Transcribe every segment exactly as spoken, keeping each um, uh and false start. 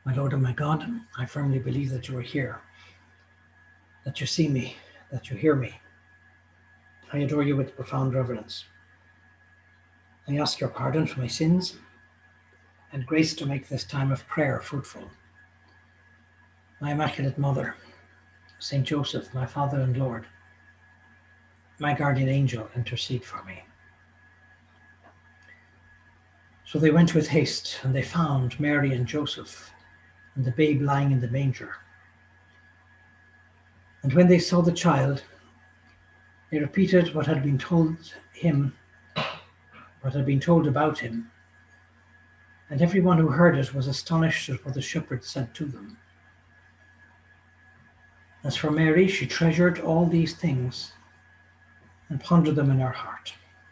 My Lord and my God, I firmly believe that you are here, that you see me, that you hear me. I adore you with profound reverence. I ask your pardon for my sins and grace to make this time of prayer fruitful. My Immaculate Mother, Saint Joseph, my Father and Lord, my guardian angel, intercede for me. So they went with haste, and they found Mary and Joseph and the babe lying in the manger. And when they saw the child, they repeated what had been told him, what had been told about him, and everyone who heard it was astonished at what the shepherds said to them. As for Mary, she treasured all these things and pondered them in her heart.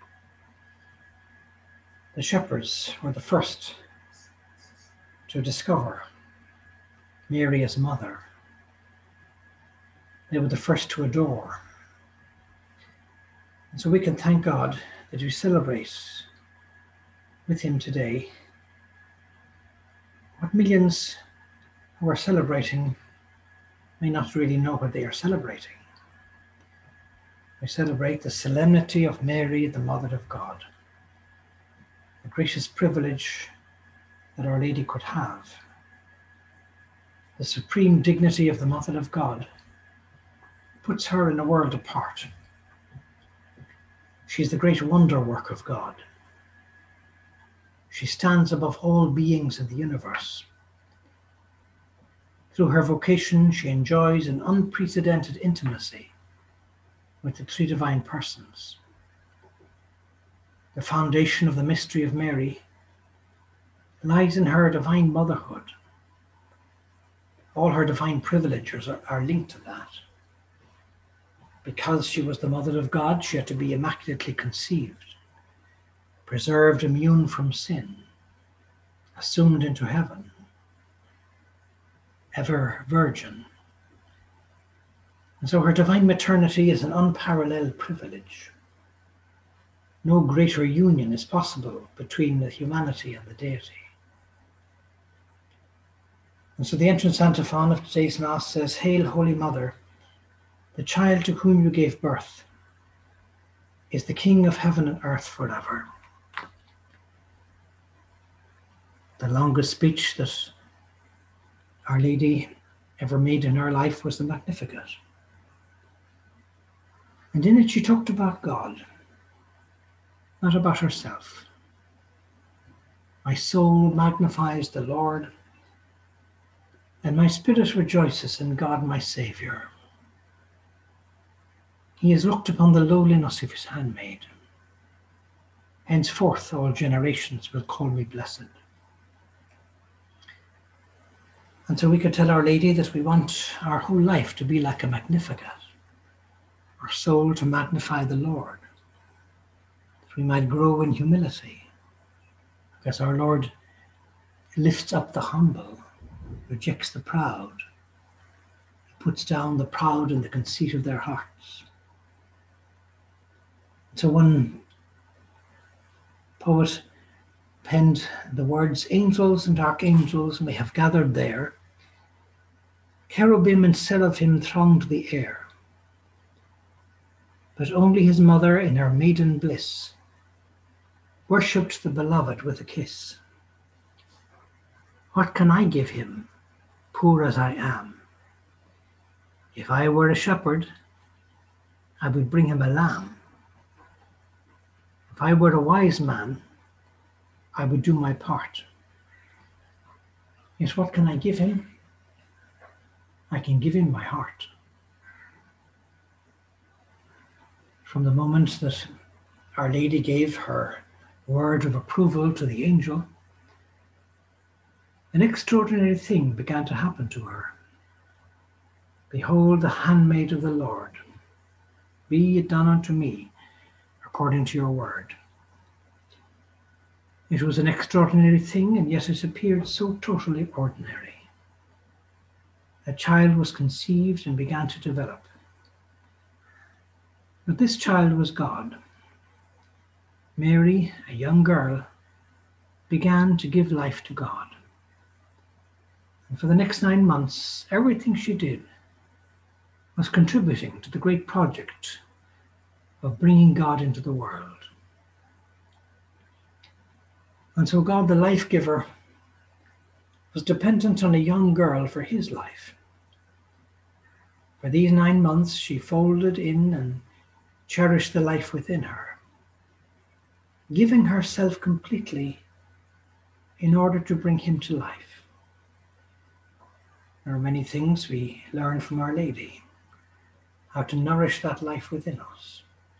The shepherds were the first to discover Mary as mother. They were the first to adore. And so we can thank God that we celebrate with him today what millions who are celebrating may not really know what they are celebrating. We celebrate the solemnity of Mary, the Mother of God, the gracious privilege that Our Lady could have, the supreme dignity of the Mother of God puts her in a world apart. She is the great wonder work of God. She stands above all beings in the universe. Through her vocation, she enjoys an unprecedented intimacy with the three divine persons. The foundation of the mystery of Mary lies in her divine motherhood. All her divine privileges are, are linked to that. Because she was the Mother of God, she had to be immaculately conceived, preserved immune from sin, assumed into heaven, ever virgin. And so her divine maternity is an unparalleled privilege. No greater union is possible between the humanity and the deity. And so the entrance antiphon of today's Mass says, "Hail, Holy Mother, the child to whom you gave birth is the King of heaven and earth forever." The longest speech that Our Lady ever made in her life was the Magnificat. And in it she talked about God, not about herself. "My soul magnifies the Lord, and my spirit rejoices in God my Saviour. He has looked upon the lowliness of his handmaid. Henceforth all generations will call me blessed." And so we could tell Our Lady that we want our whole life to be like a Magnificat, our soul to magnify the Lord, that we might grow in humility, because our Lord lifts up the humble, rejects the proud, he puts down the proud in the conceit of their hearts. So one poet penned the words, "Angels and archangels may have gathered there, cherubim and seraphim thronged the air, but only his mother in her maiden bliss worshipped the beloved with a kiss. What can I give him, poor as I am? If I were a shepherd, I would bring him a lamb. If I were a wise man, I would do my part. Yes, what can I give him? I can give him my heart." From the moment that Our Lady gave her word of approval to the angel, an extraordinary thing began to happen to her. "Behold the handmaid of the Lord. Be it done unto me according to your word." It was an extraordinary thing, and yet it appeared so totally ordinary. A child was conceived and began to develop. But this child was God. Mary, a young girl, began to give life to God. And for the next nine months, everything she did was contributing to the great project of bringing God into the world. And so God, the life giver, was dependent on a young girl for his life. For these nine months, she folded in and cherished the life within her, giving herself completely in order to bring him to life. There are many things we learn from Our Lady, how to nourish that life within us.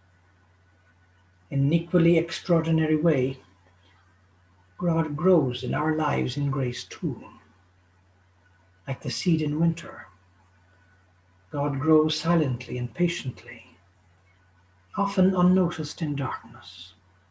In an equally extraordinary way, God grows in our lives in grace too. Like the seed in winter, God grows silently and patiently, often unnoticed in darkness.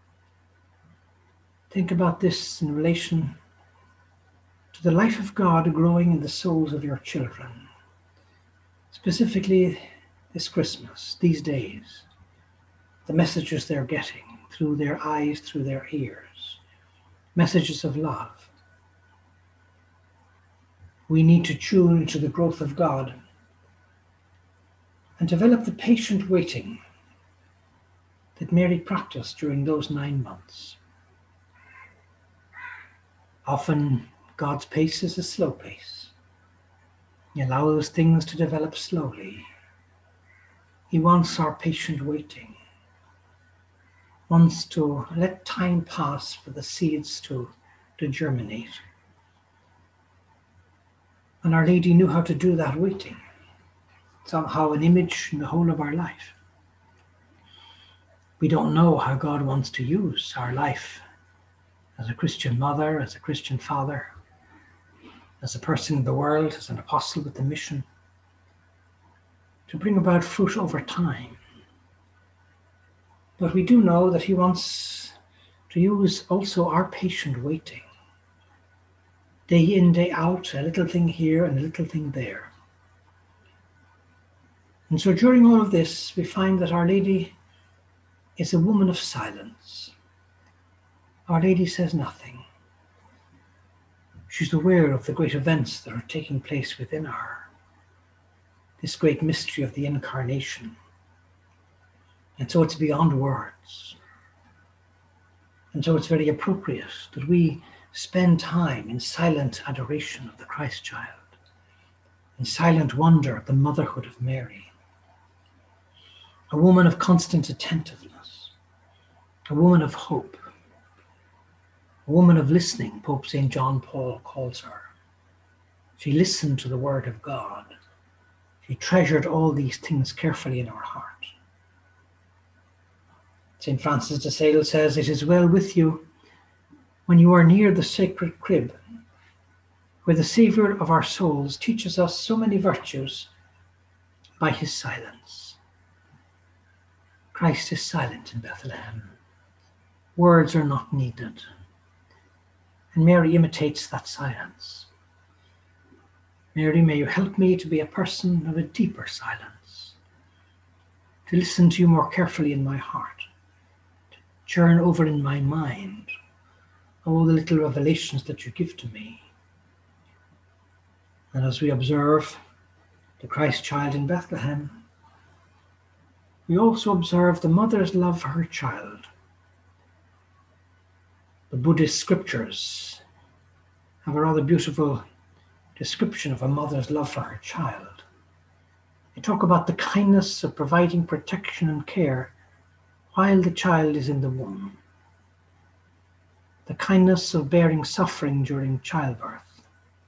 Think about this in relation to the life of God growing in the souls of your children, specifically this Christmas, these days, the messages they're getting through their eyes, through their ears, messages of love. We need to tune into the growth of God and develop the patient waiting that Mary practiced during those nine months. Often, God's pace is a slow pace. He allows things to develop slowly. He wants our patient waiting, wants to let time pass for the seeds to, to germinate. And Our Lady knew how to do that waiting, somehow an image in the whole of our life. We don't know how God wants to use our life as a Christian mother, as a Christian father, as a person in the world, as an apostle with a mission, to bring about fruit over time. But we do know that He wants to use also our patient waiting, day in, day out, a little thing here and a little thing there. And so during all of this, we find that Our Lady is a woman of silence. Our Lady says nothing. She's aware of the great events that are taking place within her, this great mystery of the Incarnation. And so it's beyond words. And so it's very appropriate that we spend time in silent adoration of the Christ child, in silent wonder at the motherhood of Mary, a woman of constant attentiveness, a woman of hope, a woman of listening, Pope Saint John Paul calls her. She listened to the word of God. She treasured all these things carefully in her heart. Saint Francis de Sales says, "It is well with you when you are near the sacred crib, where the Saviour of our souls teaches us so many virtues by his silence." Christ is silent in Bethlehem. Words are not needed. And Mary imitates that silence. Mary, may you help me to be a person of a deeper silence, to listen to you more carefully in my heart, to churn over in my mind all the little revelations that you give to me. And as we observe the Christ child in Bethlehem, we also observe the mother's love for her child. The Buddhist scriptures have a rather beautiful description of a mother's love for her child. They talk about the kindness of providing protection and care while the child is in the womb, the kindness of bearing suffering during childbirth,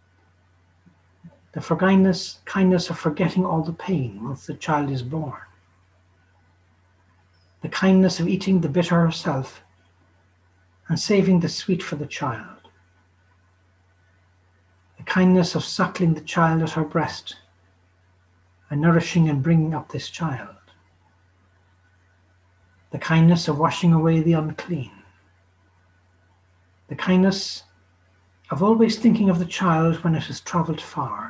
the forgiveness, kindness of forgetting all the pain once the child is born, the kindness of eating the bitter herself and saving the sweet for the child, the kindness of suckling the child at her breast and nourishing and bringing up this child, the kindness of washing away the unclean, the kindness of always thinking of the child when it has travelled far,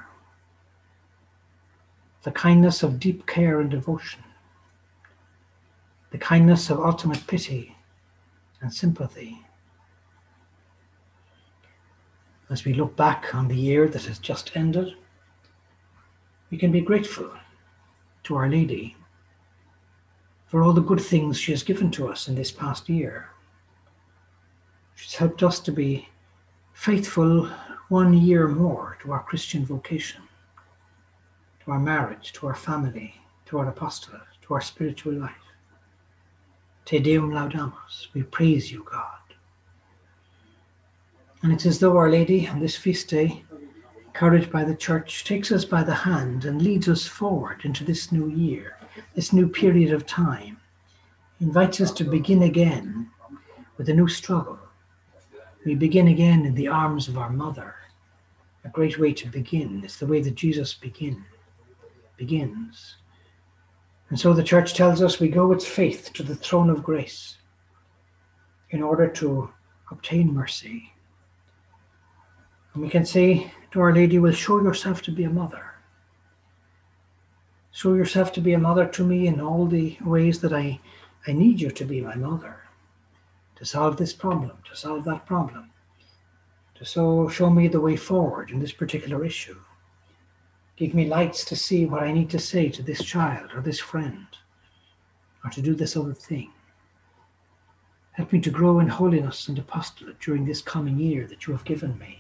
the kindness of deep care and devotion, the kindness of ultimate pity and sympathy. As we look back on the year that has just ended, we can be grateful to Our Lady for all the good things she has given to us in this past year. She's helped us to be faithful one year more to our Christian vocation, to our marriage, to our family, to our apostolate, to our spiritual life. Te Deum laudamus, we praise you, God. And it's as though Our Lady on this feast day, encouraged by the Church, takes us by the hand and leads us forward into this new year, this new period of time, invites us to begin again with a new struggle. We begin again in the arms of our mother. A great way to begin. It's the way that Jesus begin, begins. And so the Church tells us we go with faith to the throne of grace in order to obtain mercy. And we can say to Our Lady, well, show yourself to be a mother. Show yourself to be a mother to me in all the ways that I, I need you to be my mother, to solve this problem, to solve that problem, to so show me the way forward in this particular issue. Give me lights to see what I need to say to this child or this friend, or to do this other thing. Help me to grow in holiness and apostolate during this coming year that you have given me.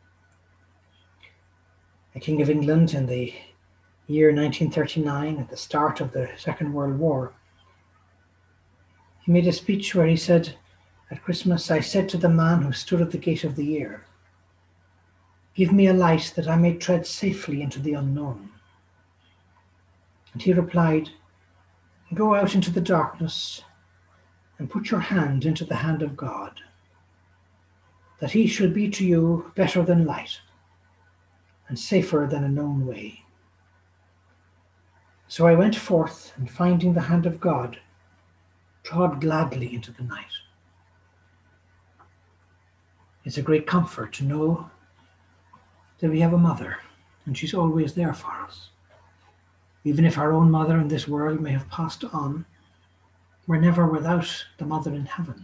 The King of England in the year nineteen thirty-nine, at the start of the Second World War, he made a speech where he said, at Christmas, I said to the man who stood at the gate of the year, give me a light that I may tread safely into the unknown. And he replied, go out into the darkness and put your hand into the hand of God, that he shall be to you better than light and safer than a known way. So I went forth, and finding the hand of God, trod gladly into the night. It's a great comfort to know that we have a mother, and she's always there for us. Even if our own mother in this world may have passed on, we're never without the mother in heaven.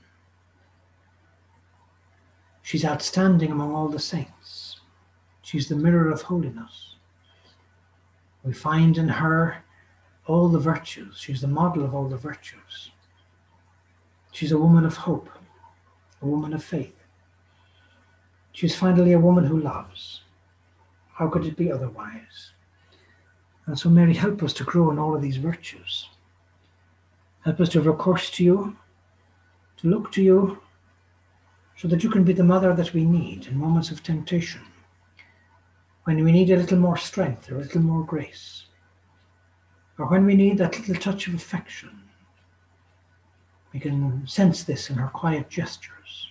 She's outstanding among all the saints. She's the mirror of holiness. We find in her all the virtues. She's the model of all the virtues. She's a woman of hope, a woman of faith. She's finally a woman who loves. How could it be otherwise? And so, Mary, help us to grow in all of these virtues. Help us to have recourse to you, to look to you, so that you can be the mother that we need in moments of temptation, when we need a little more strength or a little more grace, or when we need that little touch of affection. We can sense this in her quiet gestures.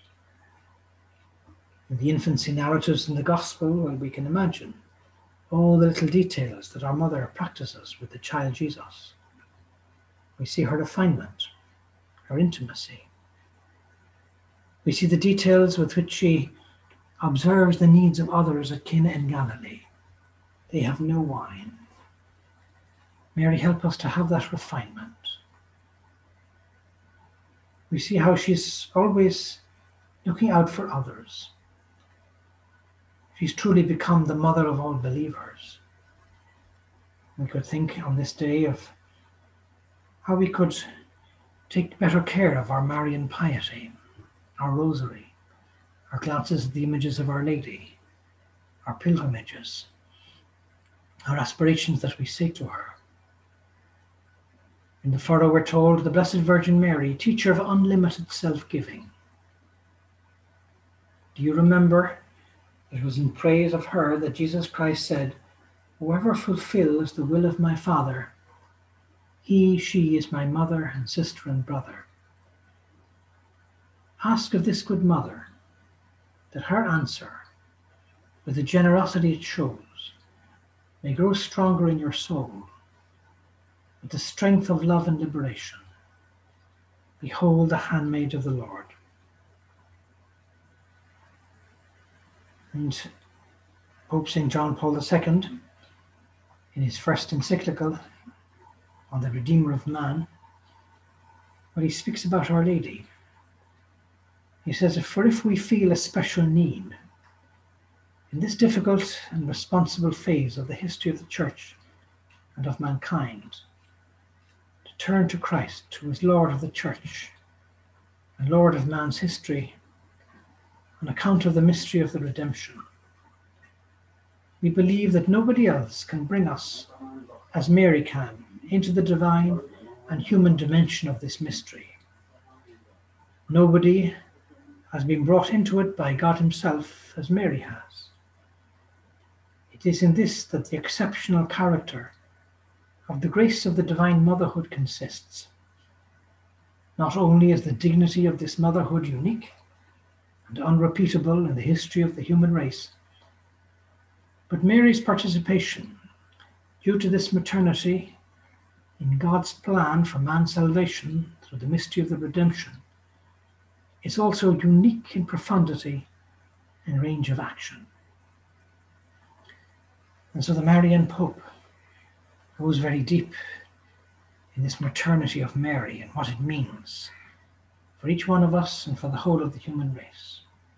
In the infancy narratives in the Gospel, well, we can imagine all the little details that our mother practices with the child Jesus. We see her refinement, her intimacy. We see the details with which she observes the needs of others at Cana in Galilee. They have no wine. Mary, help us to have that refinement. We see how she's always looking out for others. She's truly become the mother of all believers. We could think on this day of how we could take better care of our Marian piety, our rosary, our glances at the images of Our Lady, our pilgrimages, our aspirations that we say to her. In the furrow we're told, the Blessed Virgin Mary, teacher of unlimited self-giving. Do you remember? It was in praise of her that Jesus Christ said, whoever fulfills the will of my Father, he, she is my mother and sister and brother. Ask of this good mother that her answer, with the generosity it shows, may grow stronger in your soul, with the strength of love and liberation. Behold the handmaid of the Lord. And Pope Saint John Paul the Second, in his first encyclical on the Redeemer of Man, when he speaks about Our Lady, he says, for if we feel a special need, In this difficult and responsible phase of the history of the Church and of mankind, to turn to Christ, who is Lord of the Church and Lord of man's history, on account of the mystery of the redemption. We believe that nobody else can bring us, as Mary can, into the divine and human dimension of this mystery. Nobody has been brought into it by God himself as Mary has. It is in this that the exceptional character of the grace of the divine motherhood consists. Not only is the dignity of this motherhood unique and unrepeatable in the history of the human race, but Mary's participation, due to this maternity, in God's plan for man's salvation through the mystery of the redemption, is also unique in profundity and range of action. And so the Marian Pope goes very deep in this maternity of Mary and what it means for each one of us and for the whole of the human race.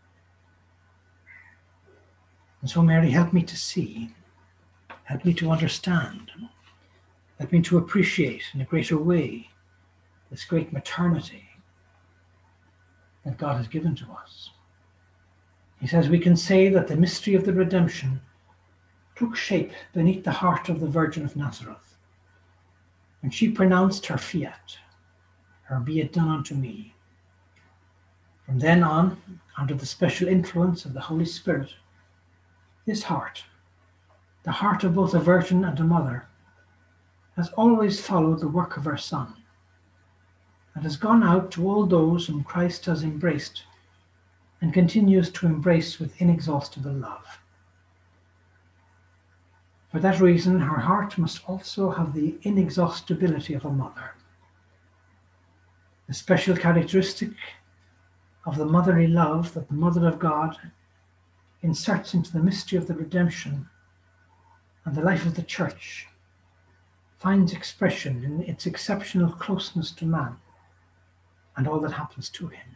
And so, Mary, help me to see, help me to understand, help me to appreciate in a greater way this great maternity that God has given to us. He says we can say that the mystery of the redemption took shape beneath the heart of the Virgin of Nazareth, and she pronounced her fiat, her be it done unto me. From then on, under the special influence of the Holy Spirit, this heart, the heart of both a virgin and a mother, has always followed the work of her Son, and has gone out to all those whom Christ has embraced and continues to embrace with inexhaustible love. For that reason, her heart must also have the inexhaustibility of a mother. The special characteristic of the motherly love that the Mother of God inserts into the mystery of the redemption and the life of the Church finds expression in its exceptional closeness to man and all that happens to him.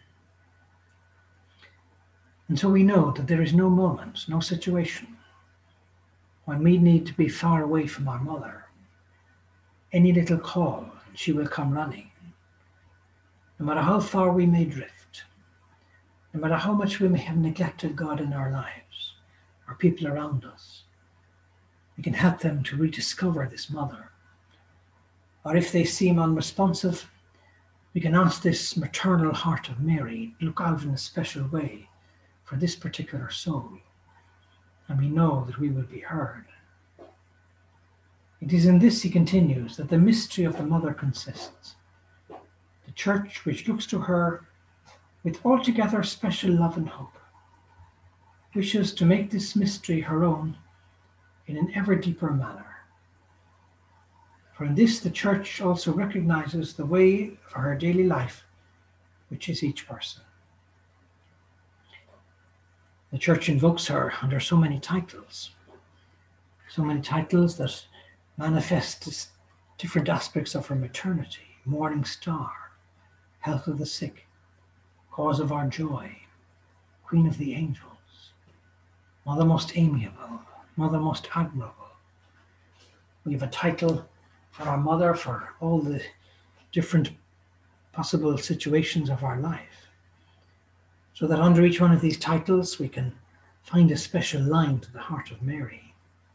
And so we know that there is no moment, no situation, when we need to be far away from our mother. Any little call, and she will come running. No matter how far we may drift, no matter how much we may have neglected God in our lives, or people around us, we can help them to rediscover this mother. Or if they seem unresponsive, we can ask this maternal heart of Mary to look out in a special way for this particular soul, and we know that we will be heard. It is in this, he continues, that the mystery of the mother consists. The Church, which looks to her with altogether special love and hope, wishes to make this mystery her own in an ever deeper manner. For in this the Church also recognizes the way for her daily life, which is each person. The Church invokes her under so many titles, so many titles that manifest different aspects of her maternity: morning star, health of the sick, cause of our joy, queen of the angels, mother most amiable, mother most admirable. We have a title for our mother for all the different possible situations of our life, so that under each one of these titles we can find a special line to the heart of Mary.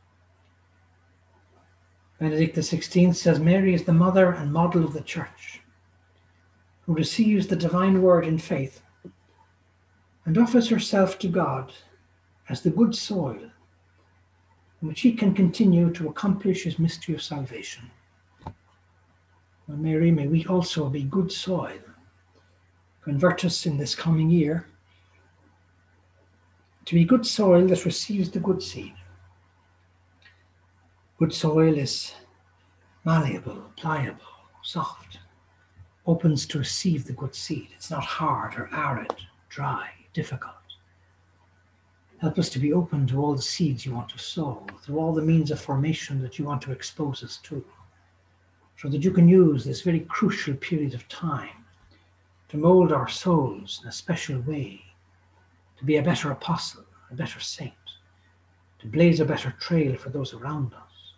Benedict the sixteenth says Mary is the mother and model of the Church, who receives the divine word in faith and offers herself to God as the good soil in which he can continue to accomplish his mystery of salvation. Well, Mary, may we also be good soil. Convert us in this coming year to be good soil that receives the good seed. Good soil is malleable, pliable, soft, opens to receive the good seed. It's not hard or arid, dry, difficult. Help us to be open to all the seeds you want to sow, through all the means of formation that you want to expose us to, so that you can use this very crucial period of time to mold our souls in a special way, to be a better apostle, a better saint, to blaze a better trail for those around us.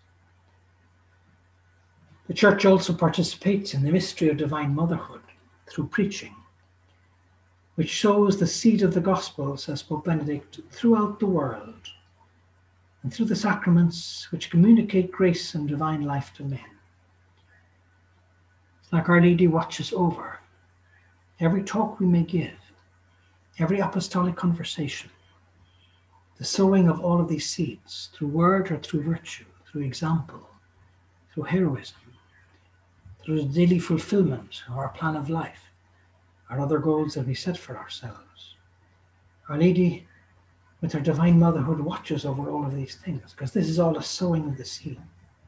The Church also participates in the mystery of divine motherhood through preaching, which shows the seed of the gospel, says Pope Benedict, throughout the world, and through the sacraments which communicate grace and divine life to men. It's like Our Lady watches over every talk we may give, every apostolic conversation, the sowing of all of these seeds through word or through virtue, through example, through heroism, through the daily fulfillment of our plan of life, our other goals that we set for ourselves. Our Lady, with her divine motherhood, watches over all of these things, because this is all a sowing of the seed.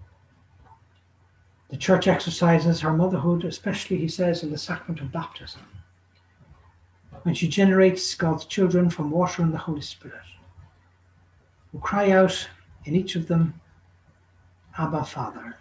The Church exercises her motherhood, especially, he says, in the sacrament of baptism, when she generates God's children from water and the Holy Spirit, who cry out in each of them, Abba, Father.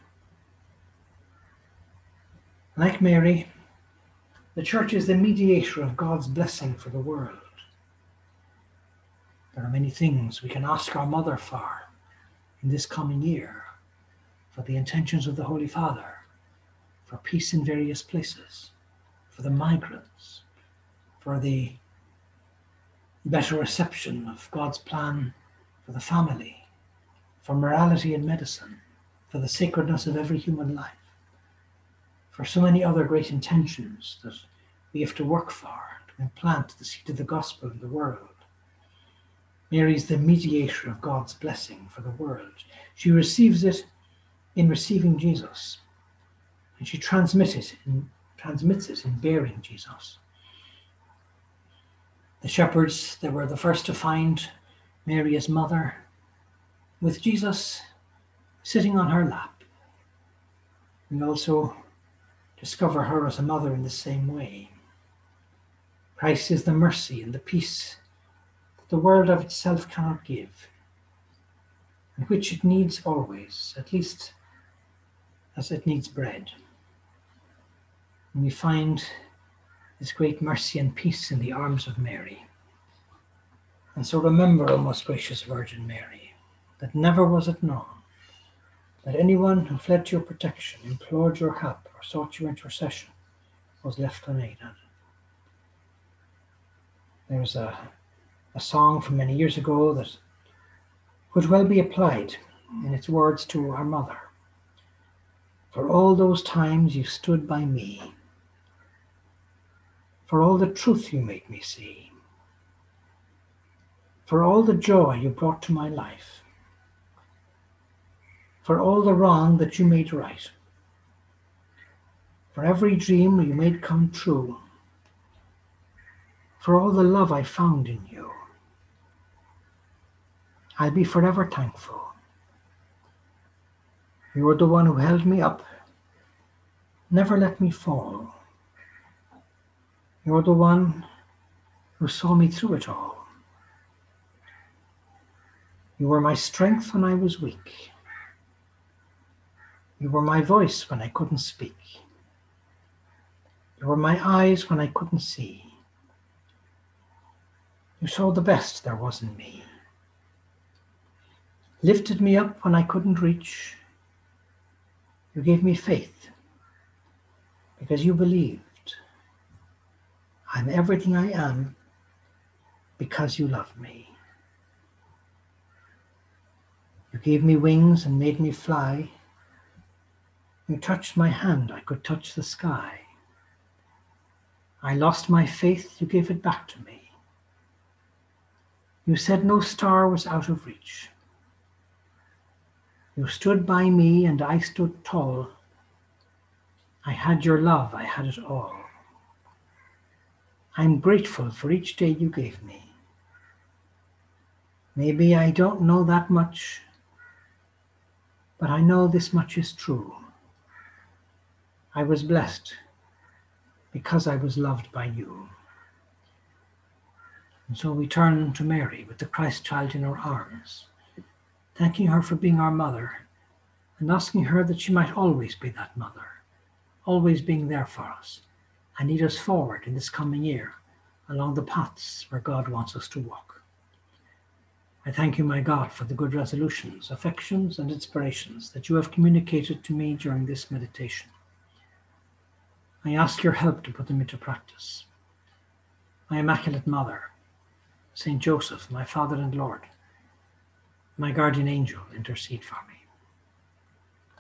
Like Mary, the Church is the mediator of God's blessing for the world. There are many things we can ask our Mother for in this coming year, for the intentions of the Holy Father, for peace in various places, for the migrants, for the better reception of God's plan for the family, for morality in medicine, for the sacredness of every human life, for so many other great intentions that we have to work for, to implant the seed of the gospel in the world. Mary is the mediator of God's blessing for the world. She receives it in receiving Jesus, and she transmits it in, transmits it in bearing Jesus. The shepherds, they were the first to find Mary as mother, with Jesus sitting on her lap, and also discover her as a mother in the same way. Christ is the mercy and the peace that the world of itself cannot give, and which it needs always, at least as it needs bread. And we find this great mercy and peace in the arms of Mary. And so remember, O most gracious Virgin Mary, that never was it known that anyone who fled to your protection, implored your help, or sought your intercession was left unaided. There's a, a song from many years ago that could well be applied in its words to our Mother. For all those times you stood by me, for all the truth you made me see, for all the joy you brought to my life, for all the wrong that you made right, for every dream you made come true, for all the love I found in you, I'll be forever thankful. You are the one who held me up, never let me fall. You're the one who saw me through it all. You were my strength when I was weak. You were my voice when I couldn't speak. You were my eyes when I couldn't see. You saw the best there was in me. Lifted me up when I couldn't reach. You gave me faith because you believed. I'm everything I am because you loved me. You gave me wings and made me fly. You touched my hand, I could touch the sky. I lost my faith, you gave it back to me. You said no star was out of reach. You stood by me and I stood tall. I had your love, I had it all. I'm grateful for each day you gave me. Maybe I don't know that much, but I know this much is true. I was blessed because I was loved by you. And so we turn to Mary with the Christ child in our arms, thanking her for being our mother and asking her that she might always be that mother, always being there for us and lead us forward in this coming year along the paths where God wants us to walk. I thank you, my God, for the good resolutions, affections, and inspirations that you have communicated to me during this meditation. I ask your help to put them into practice. My Immaculate Mother, Saint Joseph, my Father and Lord, my guardian angel, intercede for me.